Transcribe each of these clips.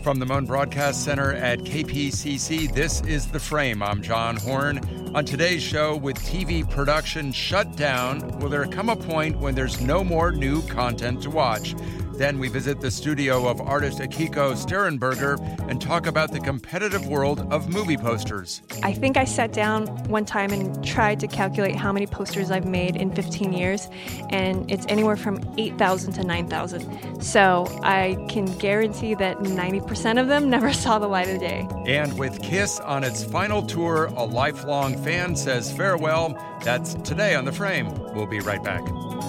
From the Moan Broadcast Center at KPCC, this is The Frame. I'm John Horn. On today's show, with TV production shut down, will there come a point when there's no more new content to watch? Then we visit the studio of artist Akiko Sterenberger and talk about the competitive world of movie posters. I think I sat down one time and tried to calculate how many posters I've made in 15 years, and it's anywhere from 8,000 to 9,000. So I can guarantee that 90% of them never saw the light of day. And with Kiss on its final tour, a lifelong fan says farewell. That's today on The Frame. We'll be right back.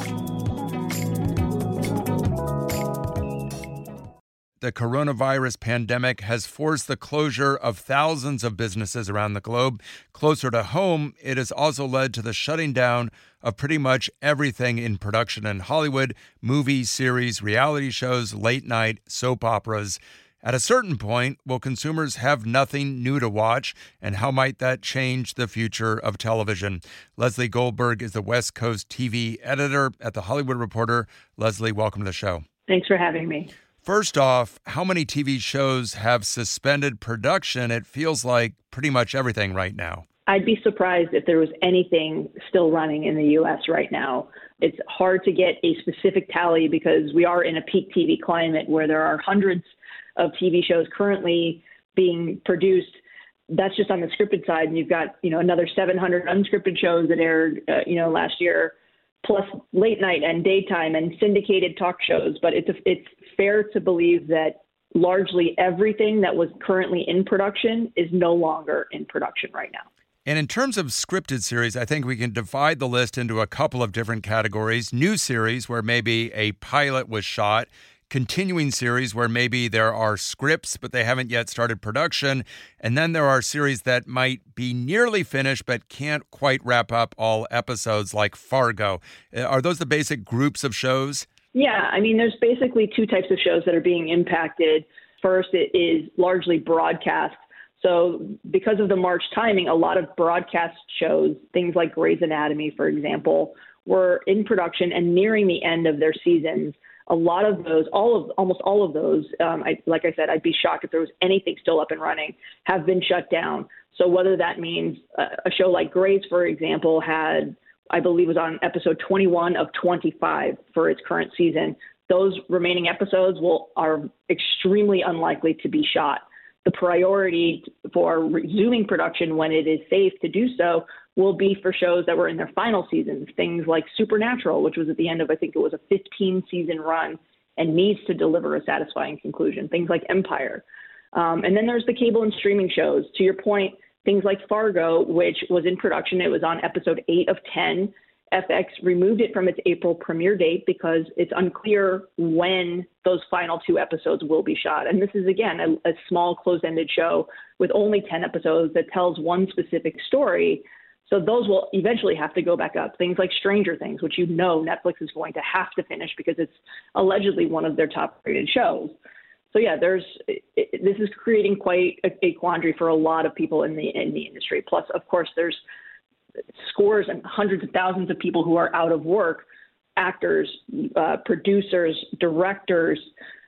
The coronavirus pandemic has forced the closure of thousands of businesses around the globe. Closer to home, it has also led to the shutting down of pretty much everything in production in Hollywood: movies, series, reality shows, late night, soap operas. At a certain point, will consumers have nothing new to watch, and how might that change the future of television? Leslie Goldberg is the West Coast TV editor at The Hollywood Reporter. Leslie, welcome to the show. Thanks for having me. First off, how many TV shows have suspended production? It feels like pretty much everything right now. I'd be surprised if there was anything still running in the U.S. right now. It's hard to get a specific tally because we are in a peak TV climate where there are hundreds of TV shows currently being produced. That's just on the scripted side. And you've got, another 700 unscripted shows that aired, last year, plus late night and daytime and syndicated talk shows. But it's fair to believe that largely everything that was currently in production is no longer in production right now. And in terms of scripted series, I think we can divide the list into a couple of different categories. New series, where maybe a pilot was shot. Continuing series, where maybe there are scripts, but they haven't yet started production. And then there are series that might be nearly finished, but can't quite wrap up all episodes, like Fargo. Are those the basic groups of shows? Yeah, there's basically two types of shows that are being impacted. First, it is largely broadcast. So because of the March timing, a lot of broadcast shows, things like Grey's Anatomy, for example, were in production and nearing the end of their seasons. A lot of those, almost all of those, like I said, I'd be shocked if there was anything still up and running, have been shut down. So whether that means a show like Grey's, for example, had, I believe, was on episode 21 of 25 for its current season. Those remaining episodes are extremely unlikely to be shot. The priority for resuming production when it is safe to do so will be for shows that were in their final seasons, things like Supernatural, which was at the end of, I think it was a 15-season run and needs to deliver a satisfying conclusion, things like Empire. And then there's the cable and streaming shows. To your point, things like Fargo, which was in production. It was on episode 8 of 10. FX removed it from its April premiere date because it's unclear when those final 2 episodes will be shot. And this is, again, a small closed-ended show with only 10 episodes that tells one specific story. So those will eventually have to go back up. Things like Stranger Things, which Netflix is going to have to finish because it's allegedly one of their top-rated shows. So yeah, this is creating quite a quandary for a lot of people in the industry. Plus, of course, there's scores and hundreds of thousands of people who are out of work: actors, producers, directors,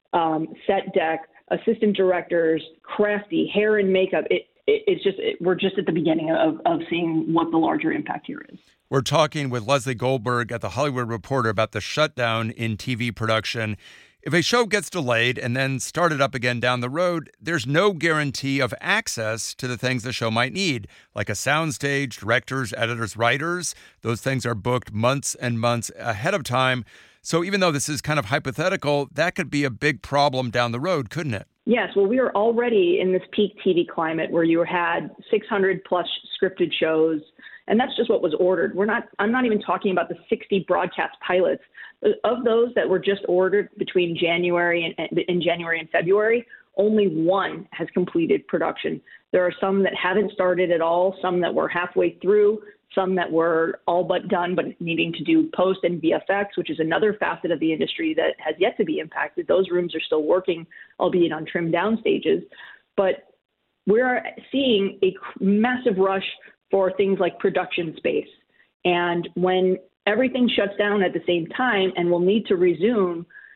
set deck, assistant directors, crafty, hair and makeup. We're just at the beginning of seeing what the larger impact here is. We're talking with Leslie Goldberg at The Hollywood Reporter about the shutdown in TV production. If a show gets delayed and then started up again down the road, there's no guarantee of access to the things the show might need, like a soundstage, directors, editors, writers. Those things are booked months and months ahead of time. So even though this is kind of hypothetical, that could be a big problem down the road, couldn't it? Yes. Well, we are already in this peak TV climate where you had 600 plus scripted shows, and that's just what was ordered. I'm not even talking about the 60 broadcast pilots. Of those that were just ordered between January and February, only one has completed production. There are some that haven't started at all, some that were halfway through, some that were all but done but needing to do post and VFX, which is another facet of the industry that has yet to be impacted. Those rooms are still working, albeit on trimmed down stages. But we're seeing a massive rush for things like production space. And when everything shuts down at the same time and will need to resume,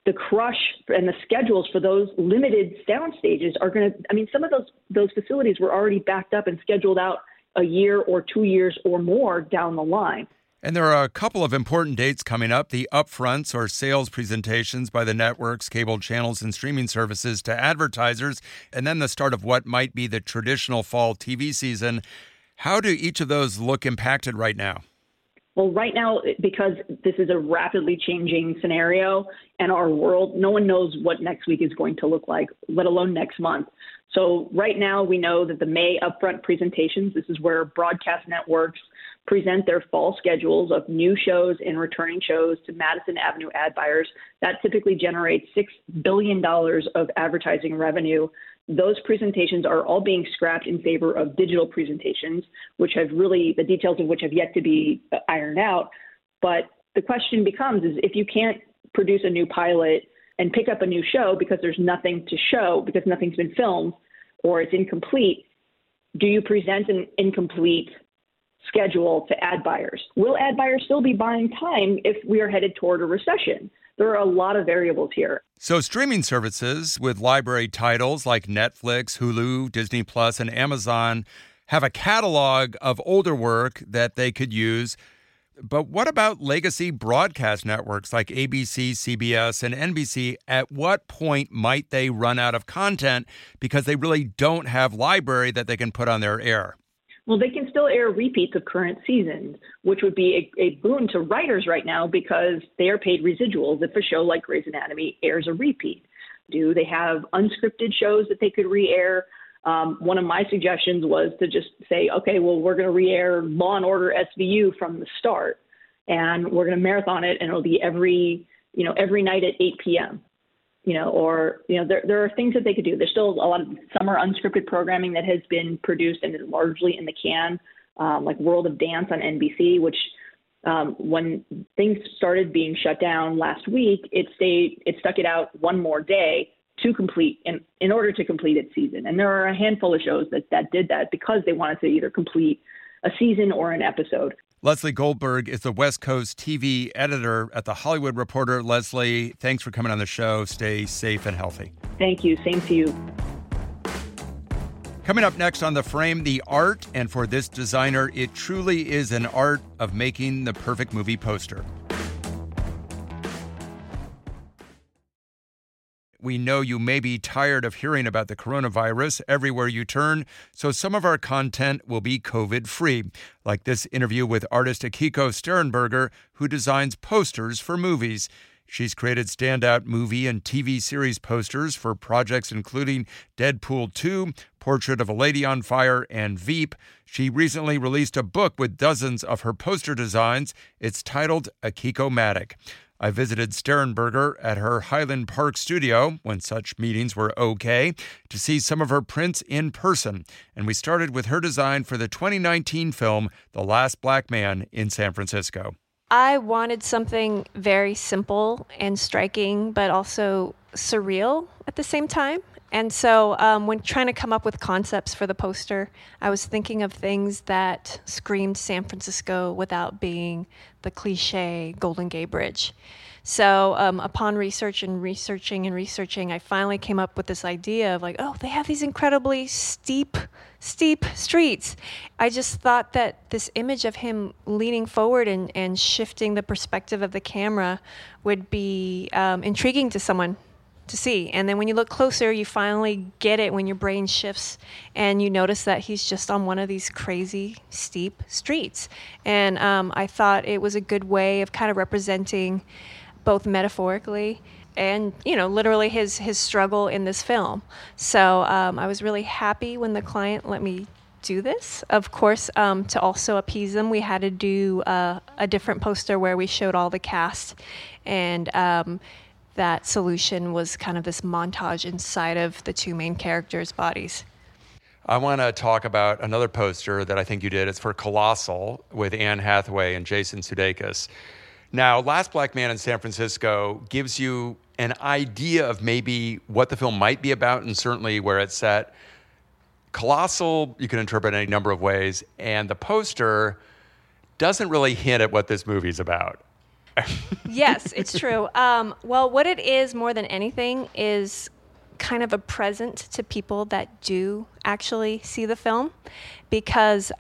the crush and the schedules for those limited sound stages are going to, I mean, some of those facilities were already backed up and scheduled out a year or 2 years or more down the line. And there are a couple of important dates coming up: the upfronts, or sales presentations by the networks, cable channels, and streaming services to advertisers, and then the start of what might be the traditional fall TV season. How do each of those look impacted right now? Well, right now, because this is a rapidly changing scenario and our world, no one knows what next week is going to look like, let alone next month. So right now, we know that the May upfront presentations, this is where broadcast networks present their fall schedules of new shows and returning shows to Madison Avenue ad buyers. That typically generates $6 billion of advertising revenue. Those presentations are all being scrapped in favor of digital presentations, which have really, the details of which have yet to be ironed out. But the question becomes is, if you can't produce a new pilot and pick up a new show because there's nothing to show, because nothing's been filmed or it's incomplete, do you present an incomplete schedule to ad buyers? Will ad buyers still be buying time if we are headed toward a recession? There are a lot of variables here. So streaming services with library titles like Netflix, Hulu, Disney Plus, and Amazon have a catalog of older work that they could use. But what about legacy broadcast networks like ABC, CBS, and NBC? At what point might they run out of content because they really don't have library that they can put on their air? Well, they can still air repeats of current seasons, which would be a boon to writers right now because they are paid residuals if a show like Grey's Anatomy airs a repeat. Do they have unscripted shows that they could re-air? One of my suggestions was to just say, okay, well, we're going to re-air Law & Order SVU from the start, and we're going to marathon it, and it'll be every night at 8 p.m. There are things that they could do. There's still a lot of summer unscripted programming that has been produced and is largely in the can, like World of Dance on NBC, which when things started being shut down last week, it stuck it out one more day to complete in order to complete its season. And there are a handful of shows that did that because they wanted to either complete a season or an episode. Leslie Goldberg is the West Coast TV editor at The Hollywood Reporter. Leslie, thanks for coming on the show. Stay safe and healthy. Thank you. Same to you. Coming up next on The Frame, the art. And for this designer, it truly is an art of making the perfect movie poster. We know you may be tired of hearing about the coronavirus everywhere you turn, so some of our content will be COVID-free, like this interview with artist Akiko Sternberger, who designs posters for movies. She's created standout movie and TV series posters for projects including Deadpool 2, Portrait of a Lady on Fire, and Veep. She recently released a book with dozens of her poster designs. It's titled Akiko-matic. I visited Sternberger at her Highland Park studio, when such meetings were okay, to see some of her prints in person. And we started with her design for the 2019 film, The Last Black Man in San Francisco. I wanted something very simple and striking, but also surreal at the same time. And so when trying to come up with concepts for the poster, I was thinking of things that screamed San Francisco without being the cliche Golden Gate Bridge. So upon researching, I finally came up with this idea of they have these incredibly steep streets. I just thought that this image of him leaning forward and shifting the perspective of the camera would be intriguing to someone to see. And then when you look closer, you finally get it when your brain shifts and you notice that he's just on one of these crazy steep streets. And I thought it was a good way of kind of representing both metaphorically and, literally his struggle in this film. So I was really happy when the client let me do this. Of course, to also appease them, we had to do a different poster where we showed all the cast, and that solution was kind of this montage inside of the two main characters' bodies. I want to talk about another poster that I think you did. It's for Colossal with Anne Hathaway and Jason Sudeikis. Now, Last Black Man in San Francisco gives you an idea of maybe what the film might be about and certainly where it's set. Colossal, you can interpret any number of ways, and the poster doesn't really hint at what this movie's about. Yes, it's true. Well, what it is more than anything is kind of a present to people that do actually see the film, because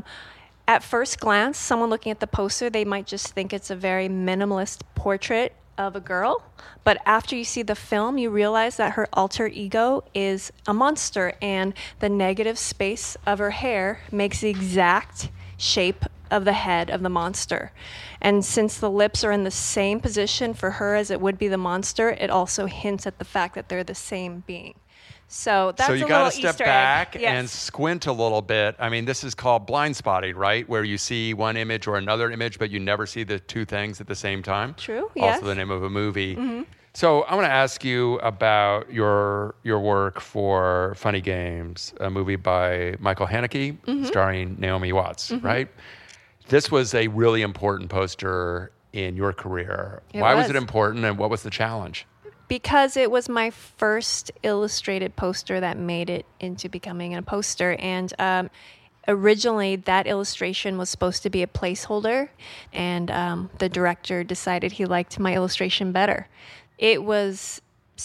at first glance, someone looking at the poster, they might just think it's a very minimalist portrait of a girl. But after you see the film, you realize that her alter ego is a monster, and the negative space of her hair makes the exact shape of the head of the monster. And since the lips are in the same position for her as it would be the monster, it also hints at the fact that they're the same being. So that's So you a got little to step Easter back egg. Yes. and squint a little bit. I mean, this is called blind spotting, right? Where you see one image or another image, but you never see the two things at the same time. True, yes. Also the name of a movie. So I want to ask you about your work for Funny Games, a movie by Michael Haneke, starring Naomi Watts, right? This was a really important poster in your career. Why was it important, and what was the challenge? Because it was my first illustrated poster that made it into becoming a poster. And originally, that illustration was supposed to be a placeholder, and the director decided he liked my illustration better. It was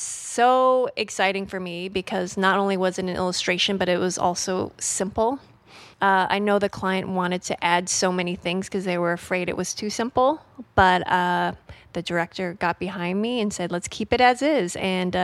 so exciting for me because not only was it an illustration, but it was also simple. I know the client wanted to add so many things because they were afraid it was too simple, but the director got behind me and said, let's keep it as is. And,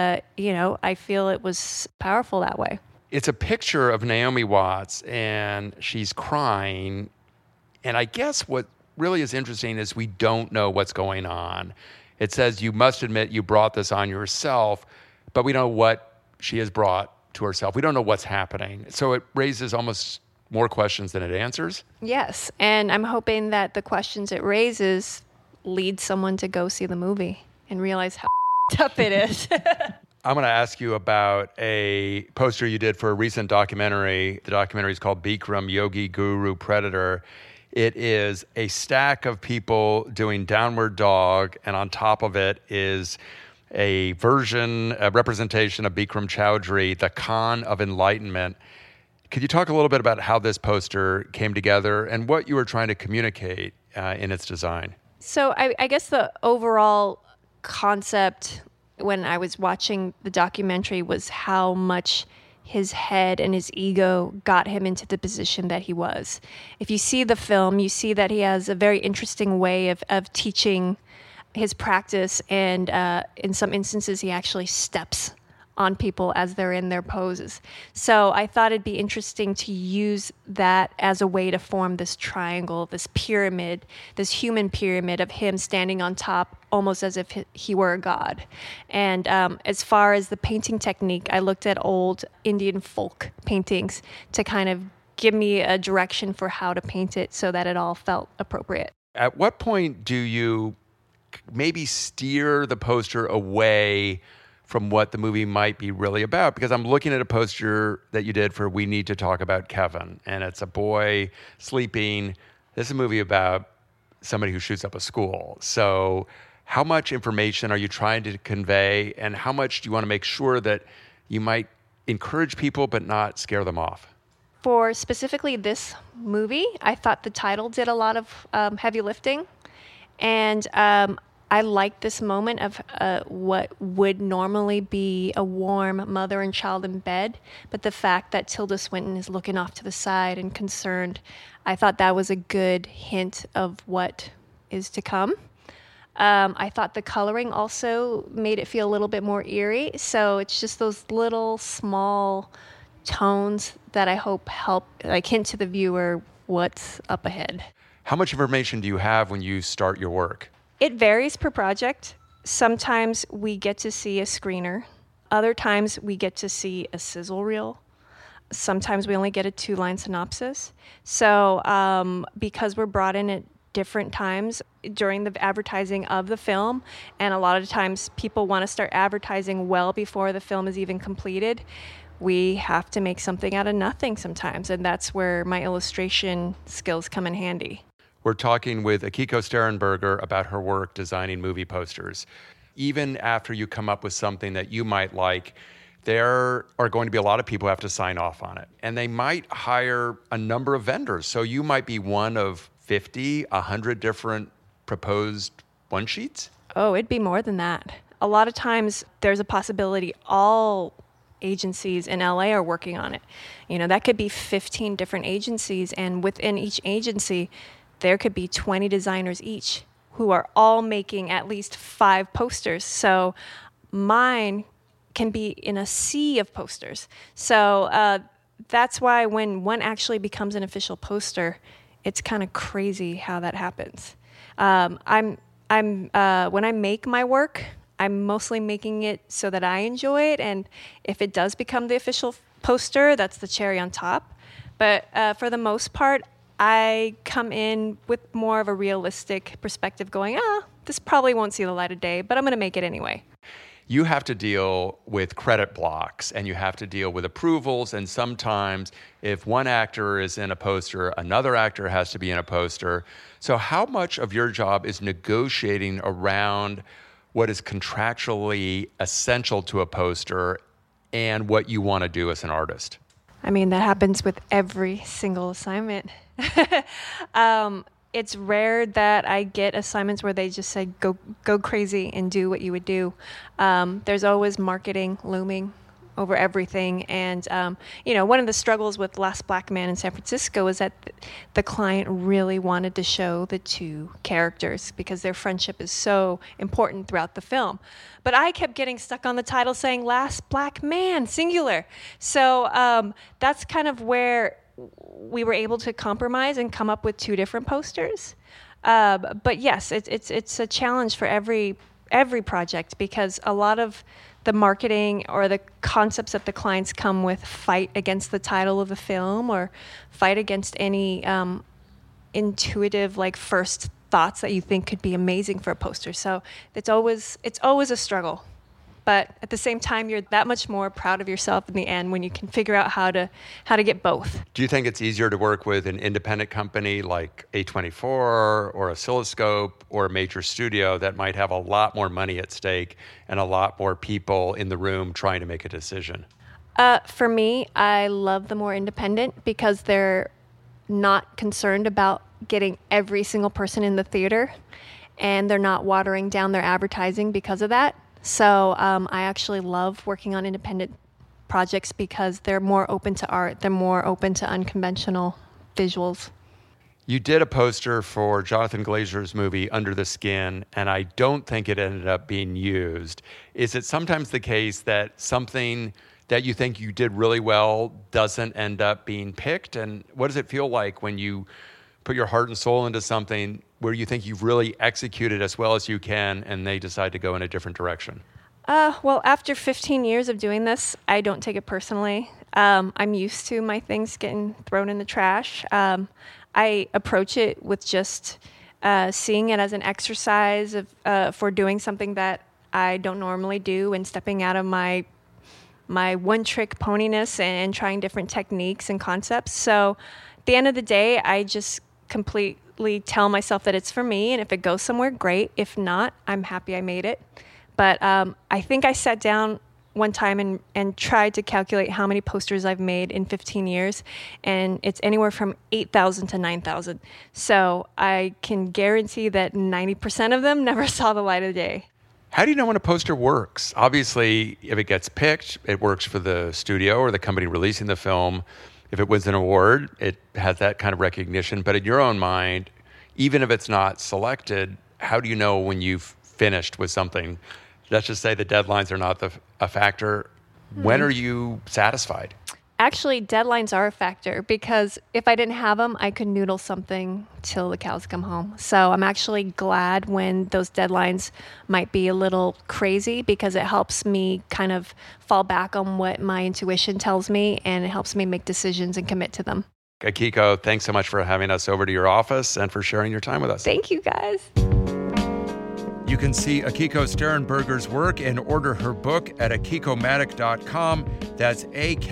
I feel it was powerful that way. It's a picture of Naomi Watts, and she's crying. And I guess what really is interesting is we don't know what's going on. It says, you must admit you brought this on yourself, but we don't know what she has brought to herself. We don't know what's happening. So it raises almost more questions than it answers. Yes, and I'm hoping that the questions it raises lead someone to go see the movie and realize how up it is. I'm going to ask you about a poster you did for a recent documentary. The documentary is called Bikram, Yogi Guru Predator. It is a stack of people doing downward dog, and on top of it is a representation of Bikram Choudhury, the Khan of Enlightenment. Could you talk a little bit about how this poster came together and what you were trying to communicate in its design? So I guess the overall concept when I was watching the documentary was how much his head and his ego got him into the position that he was. If you see the film, you see that he has a very interesting way of teaching his practice, and in some instances he actually steps on people as they're in their poses. So I thought it'd be interesting to use that as a way to form this triangle, this pyramid, this human pyramid of him standing on top, almost as if he were a god. And as far as the painting technique, I looked at old Indian folk paintings to kind of give me a direction for how to paint it so that it all felt appropriate. At what point do you maybe steer the poster away from what the movie might be really about? Because I'm looking at a poster that you did for We Need to Talk About Kevin, and it's a boy sleeping. This is a movie about somebody who shoots up a school. So how much information are you trying to convey, and how much do you want to make sure that you might encourage people but not scare them off? For specifically this movie, I thought the title did a lot of heavy lifting. And I like this moment of what would normally be a warm mother and child in bed, but the fact that Tilda Swinton is looking off to the side and concerned, I thought that was a good hint of what is to come. I thought the coloring also made it feel a little bit more eerie, so it's just those little small tones that I hope help hint to the viewer what's up ahead. How much information do you have when you start your work? It varies per project. Sometimes we get to see a screener. Other times we get to see a sizzle reel. Sometimes we only get a 2-line synopsis. So because we're brought in at different times during the advertising of the film, and a lot of times people want to start advertising well before the film is even completed, we have to make something out of nothing sometimes, and that's where my illustration skills come in handy. We're talking with Akiko Sterenberger about her work designing movie posters. Even after you come up with something that you might like, there are going to be a lot of people who have to sign off on it. And they might hire a number of vendors. So you might be one of 50, 100 different proposed one sheets? Oh, it'd be more than that. A lot of times there's a possibility all agencies in LA are working on it. That could be 15 different agencies, and within each agency, there could be 20 designers each who are all making at least 5 posters. So mine can be in a sea of posters. So that's why when one actually becomes an official poster, it's kind of crazy how that happens. When I make my work, I'm mostly making it so that I enjoy it, and if it does become the official poster, that's the cherry on top. But for the most part, I come in with more of a realistic perspective going, this probably won't see the light of day, but I'm going to make it anyway. You have to deal with credit blocks, and you have to deal with approvals, and sometimes if one actor is in a poster, another actor has to be in a poster. So how much of your job is negotiating around what is contractually essential to a poster and what you want to do as an artist? I mean, that happens with every single assignment. It's rare that I get assignments where they just say, go crazy and do what you would do. There's always marketing looming over everything. And, one of the struggles with Last Black Man in San Francisco is that the client really wanted to show the 2 characters because their friendship is so important throughout the film. But I kept getting stuck on the title saying Last Black Man, singular. So that's kind of where we were able to compromise and come up with 2 different posters. But yes, it's a challenge for every project because a lot of the marketing or the concepts that the clients come with fight against the title of the film or fight against any intuitive first thoughts that you think could be amazing for a poster. So it's always a struggle. But at the same time, you're that much more proud of yourself in the end when you can figure out how to get both. Do you think it's easier to work with an independent company like A24 or Oscilloscope or a major studio that might have a lot more money at stake and a lot more people in the room trying to make a decision? For me, I love the more independent because they're not concerned about getting every single person in the theater, and they're not watering down their advertising because of that. So I actually love working on independent projects because they're more open to art. They're more open to unconventional visuals. You did a poster for Jonathan Glazer's movie Under the Skin, and I don't think it ended up being used. Is it sometimes the case that something that you think you did really well doesn't end up being picked? And what does it feel like when you put your heart and soul into something where you think you've really executed as well as you can and they decide to go in a different direction? Well, after 15 years of doing this, I don't take it personally. I'm used to my things getting thrown in the trash. I approach it with just seeing it as an exercise for doing something that I don't normally do and stepping out of my one-trick poniness and trying different techniques and concepts. So at the end of the day, I just completely tell myself that it's for me, and if it goes somewhere, great. If not, I'm happy I made it. But I think I sat down one time and tried to calculate how many posters I've made in 15 years, and it's anywhere from 8,000 to 9,000. So I can guarantee that 90% of them never saw the light of day. How do you know when a poster works? Obviously, if it gets picked, it works for the studio or the company releasing the film. If it wins an award, it has that kind of recognition. But in your own mind, even if it's not selected, how do you know when you've finished with something? Let's just say the deadlines are not a factor. When are you satisfied? Actually, deadlines are a factor because if I didn't have them, I could noodle something till the cows come home. So I'm actually glad when those deadlines might be a little crazy because it helps me kind of fall back on what my intuition tells me, and it helps me make decisions and commit to them. Akiko, thanks so much for having us over to your office and for sharing your time with us. Thank you, guys. You can see Akiko Sterenberger's work and order her book at akikomatic.com. That's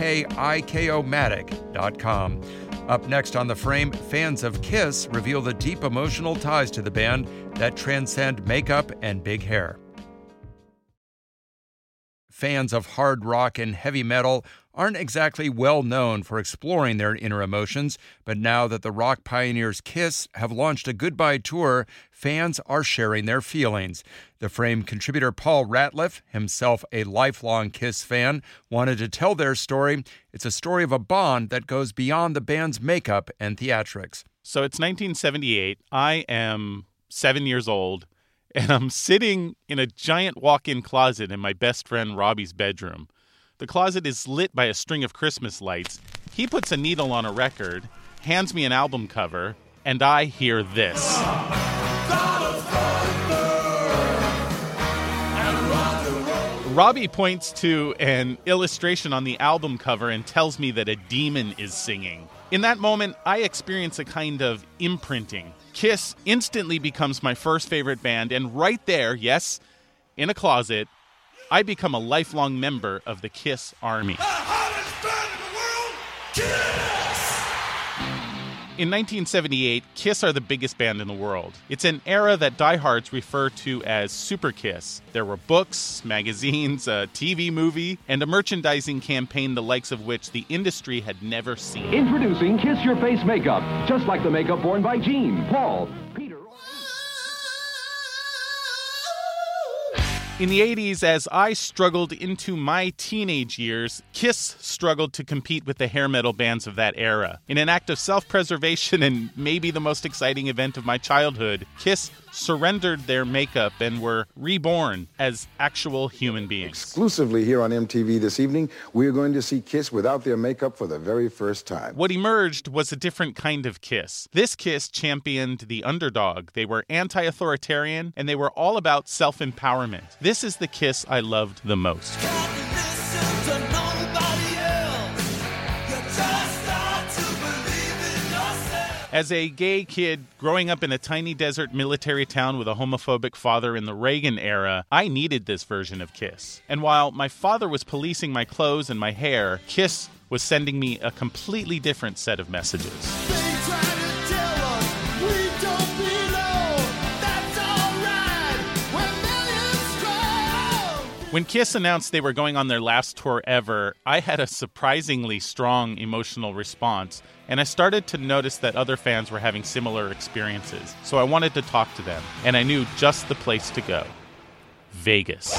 AKIKOmatic.com. Up next on The Frame, fans of Kiss reveal the deep emotional ties to the band that transcend makeup and big hair. fans of hard rock and heavy metal aren't exactly well known for exploring their inner emotions, but now that the rock pioneers Kiss have launched a goodbye tour, fans are sharing their feelings. The Frame contributor Paul Ratliff, himself a lifelong Kiss fan, wanted to tell their story. It's a story of a bond that goes beyond the band's makeup and theatrics. So it's 1978. I am 7 years old, and I'm sitting in a giant walk-in closet in my best friend Robbie's bedroom. The closet is lit by a string of Christmas lights. He puts a needle on a record, hands me an album cover, and I hear this. Robbie points to an illustration on the album cover and tells me that a demon is singing. In that moment, I experience a kind of imprinting. Kiss instantly becomes my first favorite band, and right there, yes, in a closet, I become a lifelong member of the Kiss Army. The hottest band in the world, Kiss! In 1978, Kiss are the biggest band in the world. It's an era that diehards refer to as Super Kiss. There were books, magazines, a TV movie, and a merchandising campaign the likes of which the industry had never seen. Introducing Kiss Your Face Makeup, just like the makeup worn by Gene, Paul, Peter. In the 80s, as I struggled into my teenage years, Kiss struggled to compete with the hair metal bands of that era. In an act of self-preservation and maybe the most exciting event of my childhood, Kiss surrendered their makeup and were reborn as actual human beings. Exclusively here on MTV this evening, we are going to see Kiss without their makeup for the very first time. What emerged was a different kind of Kiss. This Kiss championed the underdog. They were anti-authoritarian, and they were all about self-empowerment. This is the Kiss I loved the most. As a gay kid growing up in a tiny desert military town with a homophobic father in the Reagan era, I needed this version of Kiss. And while my father was policing my clothes and my hair, Kiss was sending me a completely different set of messages. When Kiss announced they were going on their last tour ever, I had a surprisingly strong emotional response, and I started to notice that other fans were having similar experiences. So I wanted to talk to them, and I knew just the place to go: Vegas.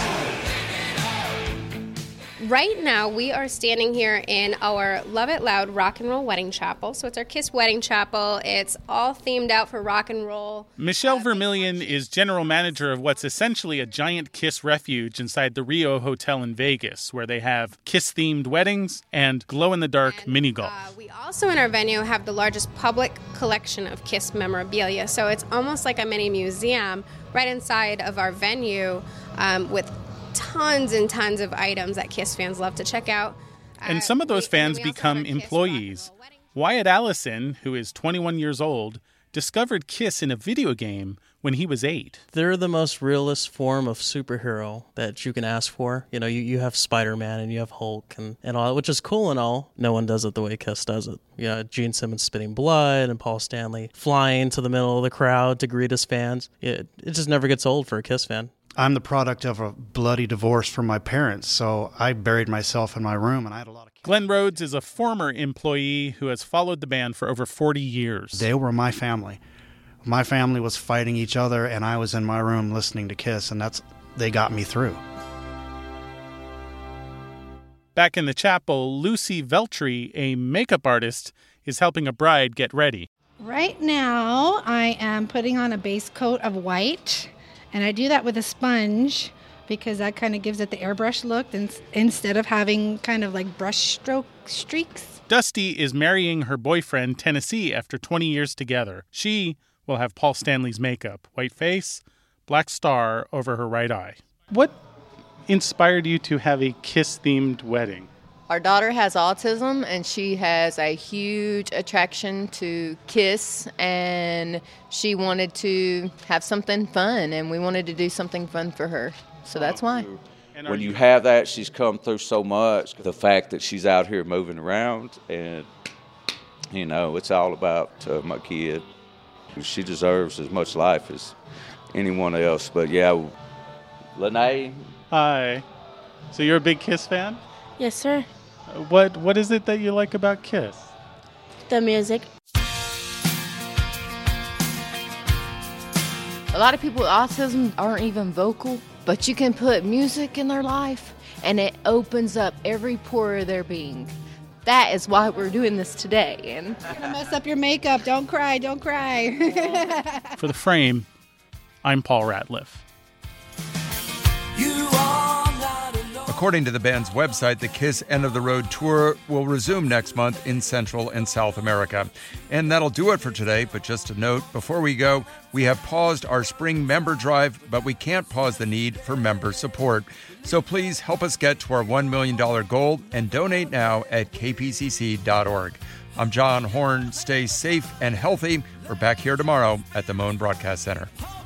Right now, we are standing here in our Love It Loud Rock and Roll Wedding Chapel. So it's our Kiss Wedding Chapel. It's all themed out for rock and roll. Michelle Vermillion is general manager of what's essentially a giant Kiss refuge inside the Rio Hotel in Vegas, where they have Kiss-themed weddings and glow-in-the-dark mini-golf. We also, in our venue, have the largest public collection of Kiss memorabilia. So it's almost like a mini museum right inside of our venue with tons and tons of items that Kiss fans love to check out. And some of those fans become employees. Wyatt Allison, who is 21 years old, discovered Kiss in a video game when he was 8. They're the most realist form of superhero that you can ask for. You know, you have Spider-Man and you have Hulk and all, which is cool and all. No one does it the way Kiss does it. You know, Gene Simmons spitting blood and Paul Stanley flying to the middle of the crowd to greet his fans. It just never gets old for a Kiss fan. I'm the product of a bloody divorce from my parents, so I buried myself in my room, and I had a lot of... Glenn Rhodes is a former employee who has followed the band for over 40 years. They were my family. My family was fighting each other, and I was in my room listening to Kiss, and they got me through. Back in the chapel, Lucy Veltri, a makeup artist, is helping a bride get ready. Right now, I am putting on a base coat of white. And I do that with a sponge because that kind of gives it the airbrush look instead of having kind of like brush stroke streaks. Dusty is marrying her boyfriend, Tennessee, after 20 years together. She will have Paul Stanley's makeup, white face, black star over her right eye. What inspired you to have a Kiss-themed wedding? Our daughter has autism, and she has a huge attraction to Kiss, and she wanted to have something fun, and we wanted to do something fun for her. So that's why. When you have that, she's come through so much. The fact that she's out here moving around, and, you know, it's all about my kid. She deserves as much life as anyone else. But, yeah, Lene. Hi. So you're a big Kiss fan? Yes, sir. What is it that you like about Kiss? The music. A lot of people with autism aren't even vocal, but you can put music in their life and it opens up every pore of their being. That is why we're doing this today. And You're gonna mess up your makeup. Don't cry. Don't cry. For The Frame, I'm Paul Ratliff. According to the band's website, the Kiss End of the Road tour will resume next month in Central and South America. And that'll do it for today, but just a note, before we go, we have paused our spring member drive, but we can't pause the need for member support. So please help us get to our $1 million goal and donate now at kpcc.org. I'm John Horn. Stay safe and healthy. We're back here tomorrow at the Moan Broadcast Center.